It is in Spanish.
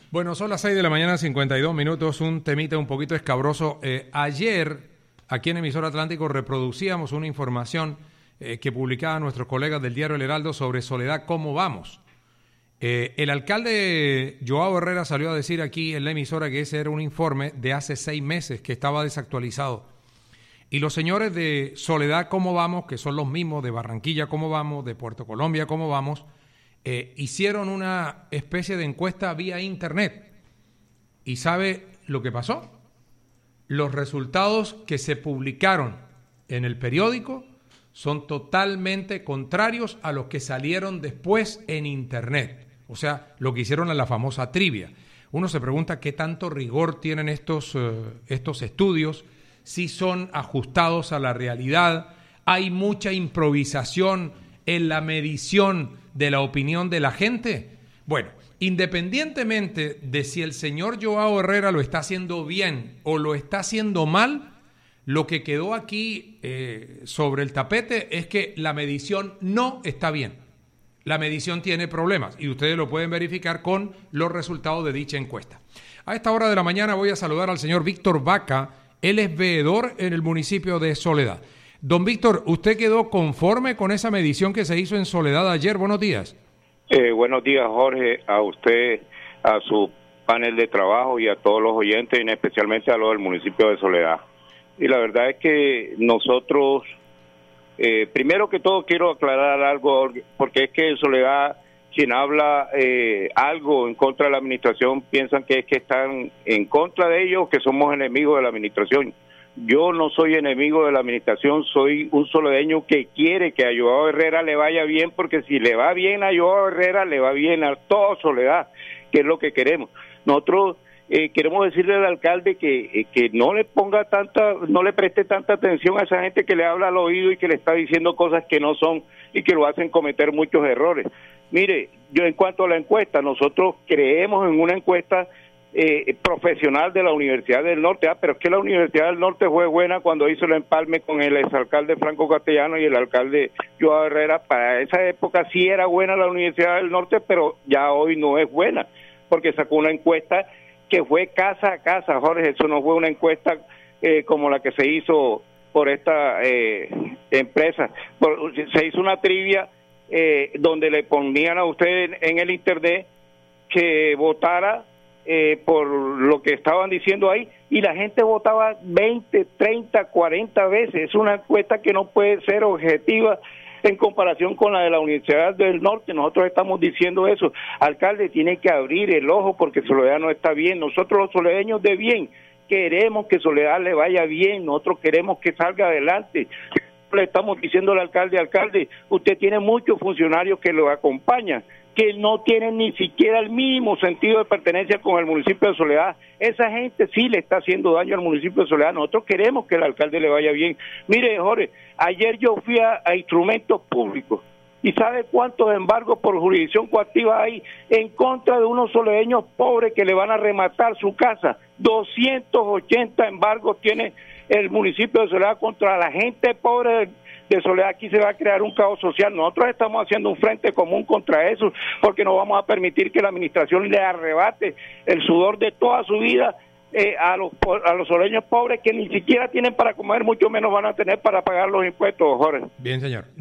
Bueno, son las 6 de la mañana, 52 minutos, un temita un poquito escabroso. Ayer, aquí en Emisora Atlántico, reproducíamos una información que publicaban nuestros colegas del diario El Heraldo sobre Soledad, ¿cómo vamos? El alcalde Joao Herrera salió a decir aquí en la emisora que ese era un informe de hace 6 meses que estaba desactualizado. Y los señores de Soledad, ¿cómo vamos?, que son los mismos de Barranquilla, ¿cómo vamos?, de Puerto Colombia, ¿cómo vamos?, hicieron una especie de encuesta vía internet. ¿Y sabe lo que pasó? Los resultados que se publicaron en el periódico son totalmente contrarios a los que salieron después en internet. O sea, lo que hicieron en la famosa trivia. Uno se pregunta qué tanto rigor tienen estos estudios, si son ajustados a la realidad. Hay mucha improvisación en la medición de la opinión de la gente. Bueno, independientemente de si el señor Joao Herrera lo está haciendo bien o lo está haciendo mal, lo que quedó aquí sobre el tapete es que la medición no está bien. La medición tiene problemas y ustedes lo pueden verificar con los resultados de dicha encuesta. A esta hora de la mañana voy a saludar al señor Víctor Vaca. Él es veedor en el municipio de Soledad. Don Víctor, ¿usted quedó conforme con esa medición que se hizo en Soledad ayer? Buenos días. Buenos días, Jorge, a usted, a su panel de trabajo y a todos los oyentes, y especialmente a los del municipio de Soledad. Y la verdad es que nosotros, primero que todo quiero aclarar algo, porque es que en Soledad quien habla algo en contra de la administración piensan que es que están en contra de ellos, que somos enemigos de la administración. Yo no soy enemigo de la administración, soy un soledeño que quiere que a Joao Herrera le vaya bien, porque si le va bien a Joao Herrera, le va bien a toda Soledad, que es lo que queremos. Nosotros queremos decirle al alcalde que no le preste tanta atención a esa gente que le habla al oído y que le está diciendo cosas que no son y que lo hacen cometer muchos errores. Mire, yo en cuanto a la encuesta, nosotros creemos en una encuesta profesional de la Universidad del Norte, pero es que la Universidad del Norte fue buena cuando hizo el empalme con el exalcalde Franco Castellano y el alcalde Joao Herrera. Para esa época sí era buena la Universidad del Norte, pero ya hoy no es buena, porque sacó una encuesta que fue casa a casa, Jorge. Eso no fue una encuesta como la que se hizo por esta empresa. Se hizo una trivia donde le ponían a usted en el internet que votara por lo que estaban diciendo ahí, y la gente votaba 20, 30, 40 veces. Es una encuesta que no puede ser objetiva en comparación con la de la Universidad del Norte. Nosotros estamos diciendo eso. Alcalde, tiene que abrir el ojo porque Soledad no está bien. Nosotros los soledeños de bien queremos que Soledad le vaya bien, nosotros queremos que salga adelante. Le estamos diciendo al alcalde, usted tiene muchos funcionarios que lo acompañan, que no tienen ni siquiera el mínimo sentido de pertenencia con el municipio de Soledad. Esa gente sí le está haciendo daño al municipio de Soledad. Nosotros queremos que el alcalde le vaya bien. Mire, Jorge, ayer yo fui a instrumentos públicos, y ¿sabe cuántos embargos por jurisdicción coactiva hay en contra de unos soledeños pobres que le van a rematar su casa? 280 embargos tiene el municipio de Soledad contra la gente pobre de Soledad. Aquí se va a crear un caos social. Nosotros estamos haciendo un frente común contra eso, porque no vamos a permitir que la administración le arrebate el sudor de toda su vida a los soleños pobres, que ni siquiera tienen para comer, mucho menos van a tener para pagar los impuestos, Jorge. Bien, señor.